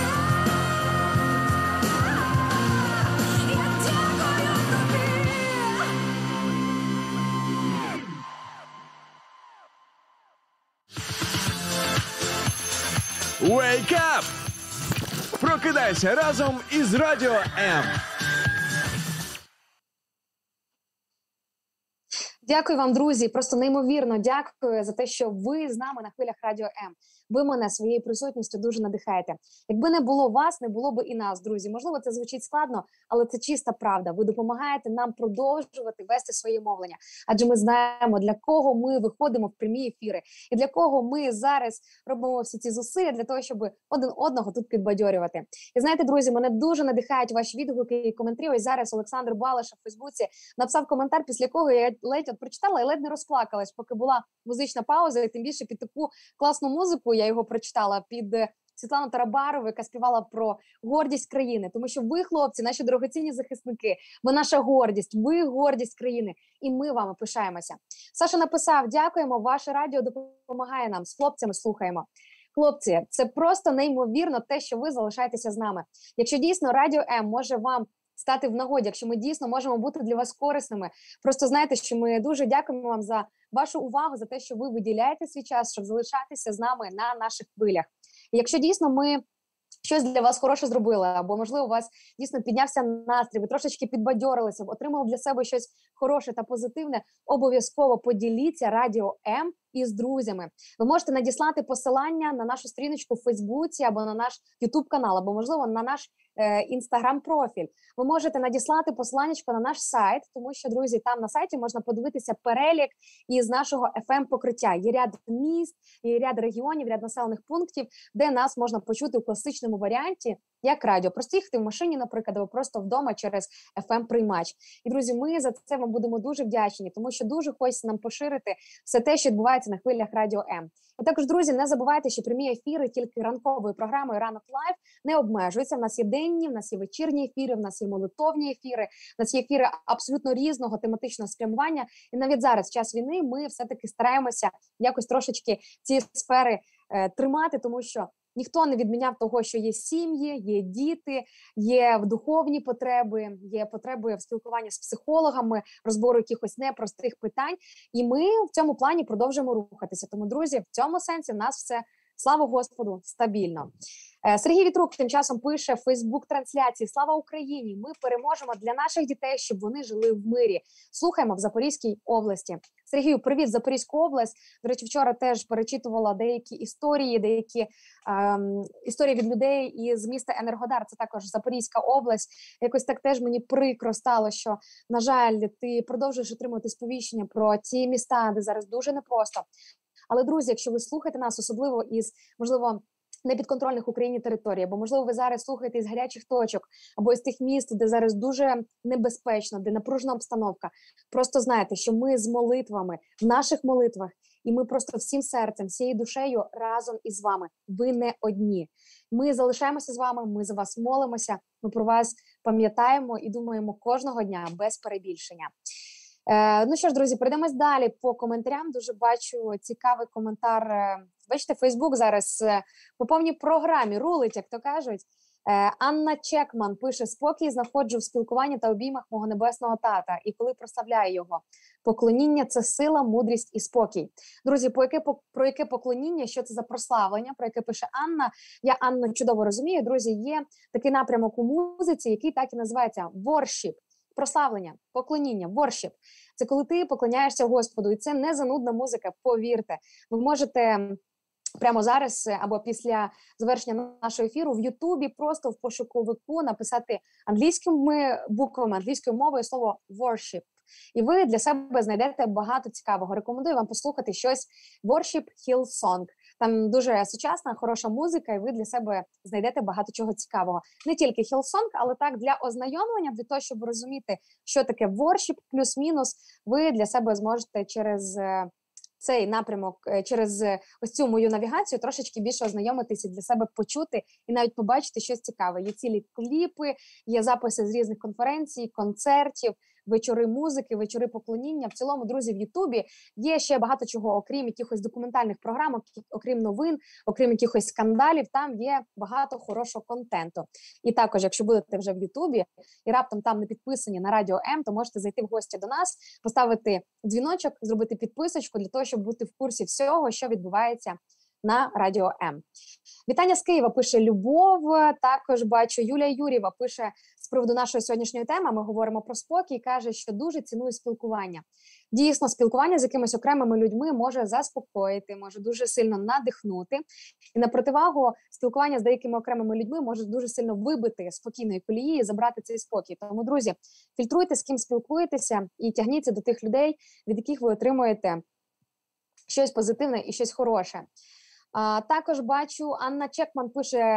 Я дякую тобі. Wake up! Прокидайся разом із Радіо М. Дякую вам, друзі. Просто неймовірно дякую за те, що ви з нами на хвилях Радіо М. Ви мене своєю присутністю дуже надихаєте. Якби не було вас, не було б і нас, друзі. Можливо, це звучить складно, але це чиста правда. Ви допомагаєте нам продовжувати вести своє мовлення. Адже ми знаємо, для кого ми виходимо в прямі ефіри. І для кого ми зараз робимо всі ці зусилля для того, щоб один одного тут підбадьорювати. І знаєте, друзі, мене дуже надихають ваші відгуки і коментарі. Ось зараз Олександр Балаша в Фейсбуці написав коментар, після якого я ледь прочитала і ледь не розплакалась, поки була музична пауза, і тим більше під таку класну музику я його прочитала під Світлану Тарабарову, яка співала про гордість країни. Тому що ви, хлопці, наші дорогоцінні захисники, ви наша гордість, ви гордість країни. І ми вами пишаємося. Саша написав, дякуємо, ваше радіо допомагає нам, з хлопцями слухаємо. Хлопці, це просто неймовірно те, що ви залишаєтеся з нами. Якщо дійсно Радіо М може вам стати в нагоді, якщо ми дійсно можемо бути для вас корисними, просто знайте, що ми дуже дякуємо вам за вашу увагу, за те, що ви виділяєте свій час, щоб залишатися з нами на наших хвилях. І якщо дійсно ми щось для вас хороше зробили, або, можливо, у вас дійсно піднявся настрій, ви трошечки підбадьорилися, отримали для себе щось хороше та позитивне, обов'язково поділіться Радіо М із друзями. Ви можете надіслати посилання на нашу сторіночку в Фейсбуці, або на наш Ютуб-канал, або, можливо, на наш Інстаграм-профіль. Ви можете надіслати посиланнячко на наш сайт, тому що, друзі, там на сайті можна подивитися перелік із нашого FM-покриття. Є ряд міст, є ряд регіонів, ряд населених пунктів, де нас можна почути у класичному варіанті, як радіо. Просто їхати в машині, наприклад, або просто вдома через FM-приймач. І, друзі, ми за це вам будемо дуже вдячні, тому що дуже хочеться нам поширити все те, що відбувається на хвилях Радіо М. І також, друзі, не забувайте, що прямі ефіри тільки ранковою програмою «Ранок Лайв» не обмежуються. В нас є денні, в нас є вечірні ефіри, в нас є молитовні ефіри, в нас є ефіри абсолютно різного тематичного спрямування. І навіть зараз, в час війни, ми все-таки стараємося якось трошечки ці сфери тримати, тому що ніхто не відміняв того, що є сім'ї, є діти, є духовні потреби, є потреби в спілкуванні з психологами, розбору якихось непростих питань. І ми в цьому плані продовжуємо рухатися. Тому, друзі, в цьому сенсі в нас все, слава Господу, стабільно. Сергій Вітрук тим часом пише в Фейсбук-трансляції: «Слава Україні! Ми переможемо для наших дітей, щоб вони жили в мирі». Слухаємо в Запорізькій області. Сергію, привіт, Запорізьку область. До речі, вчора теж перечитувала деякі історії, історії від людей із міста Енергодар, це також Запорізька область. Якось так теж мені прикро стало, що, на жаль, ти продовжуєш отримувати сповіщення про ті міста, де зараз дуже непросто. Але, друзі, якщо ви слухаєте нас, особливо із, можливо, непідконтрольних Україні територій, бо, можливо, ви зараз слухаєте із гарячих точок, або із тих міст, де зараз дуже небезпечно, де напружена обстановка. Просто знайте, що ми з молитвами, в наших молитвах, і ми просто всім серцем, всією душею разом із вами. Ви не одні. Ми залишаємося з вами, ми за вас молимося, ми про вас пам'ятаємо і думаємо кожного дня без перебільшення. Ну що ж, друзі, перейдемось далі по коментарям. Дуже бачу цікавий коментар. Бачите, Фейсбук зараз по повній програмі рулить, як то кажуть. Анна Чекман пише: спокій знаходжу в спілкуванні та обіймах мого небесного тата, і коли прославляю його. Поклоніння – це сила, мудрість і спокій. Друзі, про яке поклоніння, що це за прославлення, про яке пише Анна, я Анну чудово розумію. Друзі, є такий напрямок у музиці, який так і називається worship. Прославлення, поклоніння, worship. Це коли ти поклоняєшся Господу, і це не занудна музика, повірте. Ви можете прямо зараз або після завершення нашого ефіру в Ютубі просто в пошуковику написати англійськими буквами, англійською мовою слово worship. І ви для себе знайдете багато цікавого. Рекомендую вам послухати щось Worship Hillsong. Там дуже сучасна, хороша музика, і ви для себе знайдете багато чого цікавого. Не тільки Hillsong, але так для ознайомлення, для того, щоб розуміти, що таке worship, плюс-мінус, ви для себе зможете через цей напрямок, через ось цю мою навігацію трошечки більше ознайомитися, для себе почути і навіть побачити щось цікаве. Є цілі кліпи, є записи з різних конференцій, концертів, вечори музики, вечори поклоніння. В цілому, друзі, в Ютубі є ще багато чого, окрім якихось документальних програм, окрім новин, окрім якихось скандалів, там є багато хорошого контенту. І також, якщо будете вже в Ютубі і раптом там не підписані на Радіо М, то можете зайти в гості до нас, поставити дзвіночок, зробити підписочку для того, щоб бути в курсі всього, що відбувається на Радіо М. Вітання з Києва, пише Любов. Також бачу, Юлія Юрєва пише з приводу нашої сьогоднішньої теми. Ми говоримо про спокій, каже, що дуже цінує спілкування. Дійсно, спілкування з якимись окремими людьми може заспокоїти, може дуже сильно надихнути. І на противагу, спілкування з деякими окремими людьми може дуже сильно вибити з спокійної колії і забрати цей спокій. Тому, друзі, фільтруйте, з ким спілкуєтеся, і тягніться до тих людей, від яких ви отримуєте щось позитивне і щось хороше. Також бачу, Анна Чекман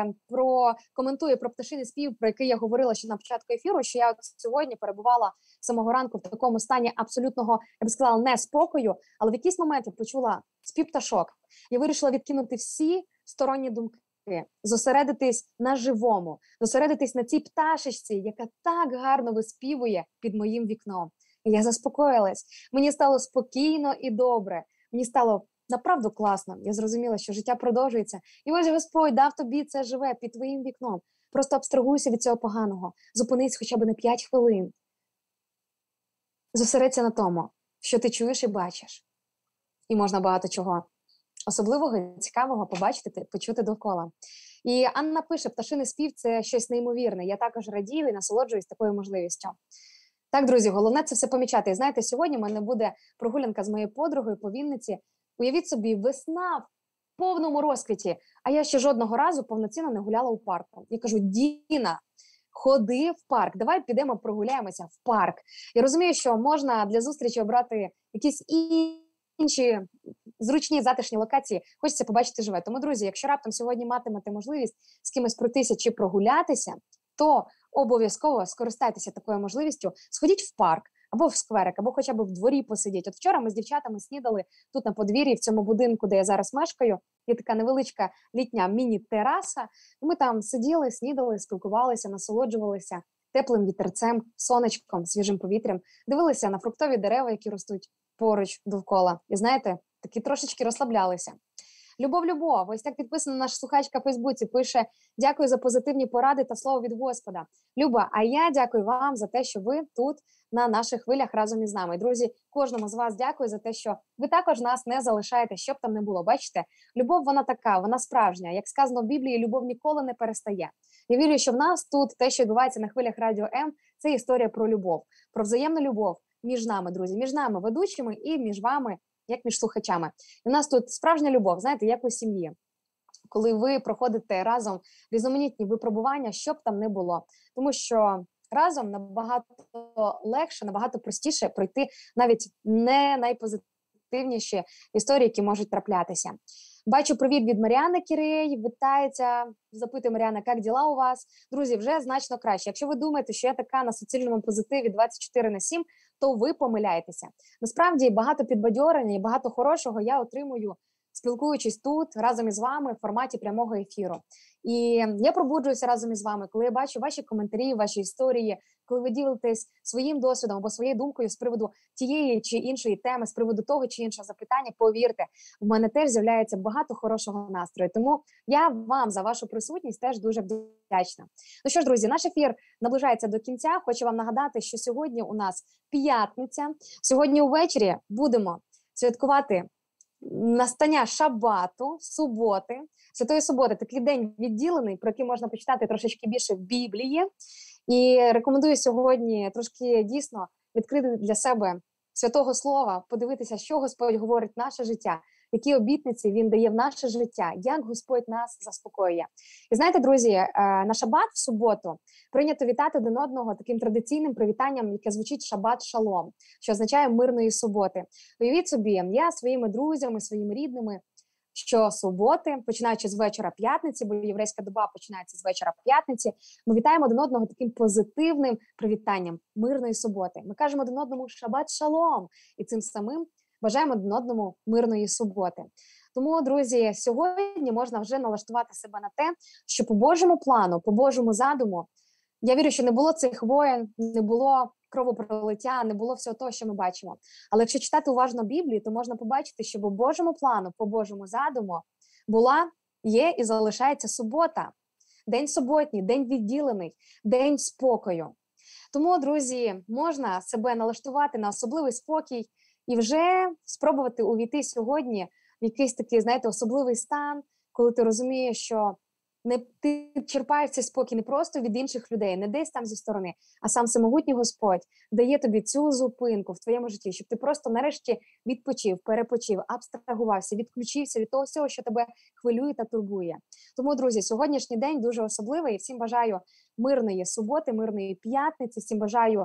коментує про пташиний спів, про який я говорила ще на початку ефіру, що я от сьогодні перебувала з самого ранку в такому стані абсолютного, я б сказала, неспокою, але в якийсь момент я почула спів пташок. Я вирішила відкинути всі сторонні думки, зосередитись на живому, зосередитись на цій пташечці, яка так гарно виспівує під моїм вікном. І я заспокоїлась. Мені стало спокійно і добре. Мені стало направду класно. Я зрозуміла, що життя продовжується. І ось Господь дав тобі це живе під твоїм вікном. Просто абстрагуйся від цього поганого. Зупинись хоча б на 5 хвилин. Зосередься на тому, що ти чуєш і бачиш. І можна багато чого особливого, цікавого побачити, почути довкола. І Анна пише, пташиний спів – це щось неймовірне. Я також радію і насолоджуюсь такою можливістю. Так, друзі, головне це все помічати. І знаєте, сьогодні в мене буде прогулянка з моєю подругою по Вінниці. Уявіть собі, весна в повному розквіті, а я ще жодного разу повноцінно не гуляла у парку. Я кажу, Діна, ходи в парк, давай підемо прогуляємося в парк. Я розумію, що можна для зустрічі обрати якісь інші зручні, затишні локації, хочеться побачити живе. Тому, друзі, якщо раптом сьогодні матимете можливість з кимось пройтися чи прогулятися, то обов'язково скористайтеся такою можливістю, сходіть в парк, або в скверик, або хоча б в дворі посидіть. От вчора ми з дівчатами снідали тут на подвір'ї, в цьому будинку, де я зараз мешкаю. Є така невеличка літня міні-тераса. І ми там сиділи, снідали, спілкувалися, насолоджувалися теплим вітерцем, сонечком, свіжим повітрям, дивилися на фруктові дерева, які ростуть поруч довкола. І знаєте, таки трошечки розслаблялися. Любов, ось так підписана наша слухачка в Фейсбуці, пише: дякую за позитивні поради та слово від Господа. Люба, а я дякую вам за те, що ви тут на наших хвилях разом із нами. Друзі, кожному з вас дякую за те, що ви також нас не залишаєте, щоб там не було. Бачите, любов, вона така, вона справжня. Як сказано в Біблії, любов ніколи не перестає. Я вірю, що в нас тут те, що відбувається на хвилях Радіо М, це історія про любов, про взаємну любов між нами, друзі, між нами ведучими і між вами, як між слухачами. І у нас тут справжня любов, знаєте, як у сім'ї. Коли ви проходите разом різноманітні випробування, що б там не було. Тому що разом набагато легше, набагато простіше пройти навіть не найпозитивніші історії, які можуть траплятися. Бачу привіт від Маріани Кірей, вітається, запитує Маріана, як діла у вас? Друзі, вже значно краще. Якщо ви думаєте, що я така на суцільному позитиві 24/7, то ви помиляєтеся. Насправді багато підбадьорення і багато хорошого я отримую, спілкуючись тут разом із вами в форматі прямого ефіру. І я пробуджуюся разом із вами, коли я бачу ваші коментарі, ваші історії, коли ви ділитесь своїм досвідом або своєю думкою з приводу тієї чи іншої теми, з приводу того чи іншого запитання, повірте, в мене теж з'являється багато хорошого настрою. Тому я вам за вашу присутність теж дуже вдячна. Ну що ж, друзі, наш ефір наближається до кінця. Хочу вам нагадати, що сьогодні у нас п'ятниця. Сьогодні увечері будемо святкувати настання шабату, суботи, Святої Суботи, такий день відділений, про який можна почитати трошечки більше в Біблії. І рекомендую сьогодні трошки дійсно відкрити для себе Святого Слова, подивитися, що Господь говорить в наше життя, які обітниці Він дає в наше життя, як Господь нас заспокоює. І знаєте, друзі, на шабат в суботу прийнято вітати один одного таким традиційним привітанням, яке звучить шабат шалом, що означає мирної суботи. Уявіть собі, я своїми друзями, своїми рідними, що суботи, починаючи з вечора п'ятниці, бо єврейська доба починається з вечора п'ятниці, ми вітаємо один одного таким позитивним привітанням мирної суботи. Ми кажемо один одному шабат шалом, і цим самим бажаємо один одному мирної суботи. Тому, друзі, сьогодні можна вже налаштувати себе на те, що по Божому плану, по Божому задуму, я вірю, що не було цих воєн, не було кровопролиття, не було всього того, що ми бачимо. Але якщо читати уважно Біблію, то можна побачити, що по Божому плану, по Божому задуму була, є і залишається субота. День суботній, день відділений, день спокою. Тому, друзі, можна себе налаштувати на особливий спокій і вже спробувати увійти сьогодні в якийсь такий, знаєте, особливий стан, коли ти розумієш, що ти черпаєш цей спокій не просто від інших людей, не десь там зі сторони, а сам всемогутній Господь дає тобі цю зупинку в твоєму житті, щоб ти просто нарешті відпочив, перепочив, абстрагувався, відключився від того всього, що тебе хвилює та турбує. Тому, друзі, сьогоднішній день дуже особливий. Всім бажаю мирної суботи, мирної п'ятниці, всім бажаю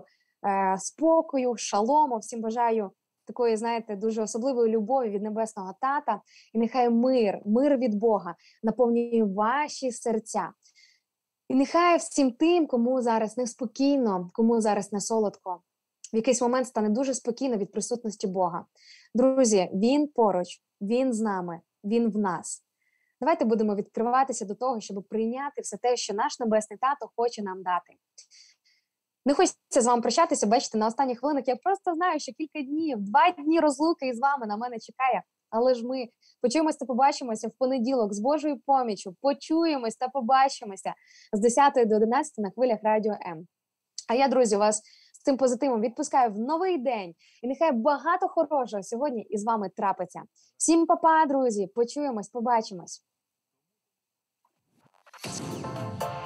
спокою, шалому, всім бажаю такої, знаєте, дуже особливої любові від Небесного Тата. І нехай мир від Бога наповнює ваші серця. І нехай всім тим, кому зараз неспокійно, кому зараз не солодко, в якийсь момент стане дуже спокійно від присутності Бога. Друзі, Він поруч, Він з нами, Він в нас. Давайте будемо відкриватися до того, щоб прийняти все те, що наш Небесний Тато хоче нам дати. Не хочеться з вами прощатися, бачите, на останніх хвилинах я просто знаю, що кілька днів, 2 дні розлуки із вами на мене чекає. Але ж ми почуємося та побачимося в понеділок з Божою поміччю. Почуємось та побачимося з 10 до 11 на хвилях Радіо М. А я, друзі, вас з цим позитивом відпускаю в новий день. І нехай багато хорошого сьогодні із вами трапиться. Всім па-па, друзі, почуємось, побачимось.